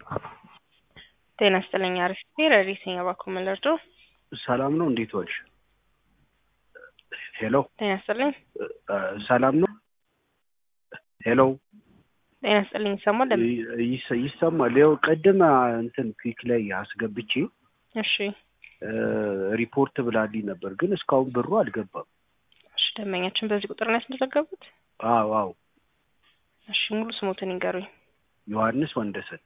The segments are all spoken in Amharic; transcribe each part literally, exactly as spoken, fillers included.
ጤና ይስጥልኝ አሪፍ ረዲስኛ ባኩመለርዶ ሰላም ነው እንዴት ዋልሽ? ሄሎ ጤና ይስጥልኝ ሰላም ነው ሄሎ ጤና ይስጥልኝ ይሰማል ይሰማል ያው ቀደም እንትን ፒክ ላይ አስገብቼ እሺ ሪፖርት ብላልኝ ነበር ግን እስካሁን ብሩ አልገባም። እሺ ደመኛችን በዚህ ቁጥር ነው ያስመዘገቡት? አዎ አዎ እሺ ሙሉ ስሞትን ይንገሩኝ። ዮሐንስ ወንደሰን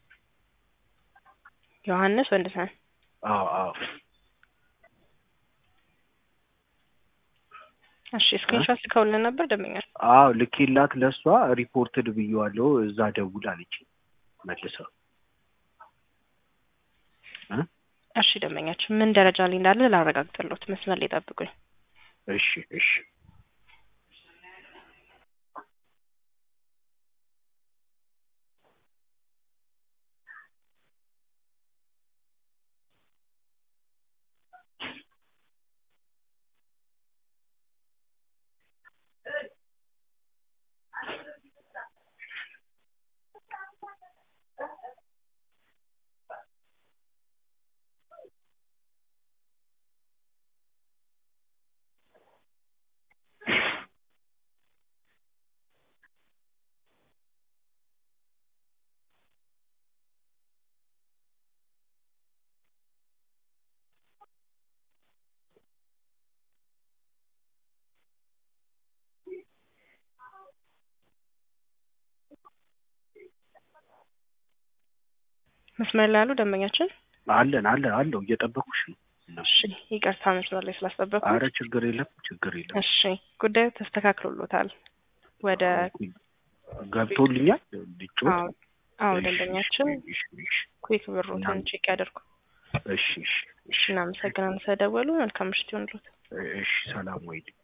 ዮሐንስ ወንደሰን አዎ አዎ እሺ ስክሪንሾት ልከውልን ነበር ደመኛ? አዎ ልኬላት ለሷ ሪፖርትድ ብየዋለሁ እዛ ደውል አለች መልሳ እ እሺ ደመኛችን ምን ደረጃ ላይ እንዳለ ላረጋግጥልዎት መስመር ላይ ጠብቁኝ። እሺ እሺ መስመር ላይ ያሉ ደመኛችን አለን አለን አለው እየጠበኩሽ ነው። እሺ ይቅርታ መስመር ላይ ስላስጠበቅኩ። አረ ችግር የለም ችግር የለም። እሺ ጉዳዩ ተስተካክሎሎታል ወደ ገብቶልኛል ልጭ አዎ አዎ ደንበኛችን ኩዊክ ብሮትን ቼክ ያደርጉ። እሺ እሺ እሺ እናመሰግናለን ስለደወሉ መልካም ምሽት ይሁንልዎት። እሺ ሰላም ወይ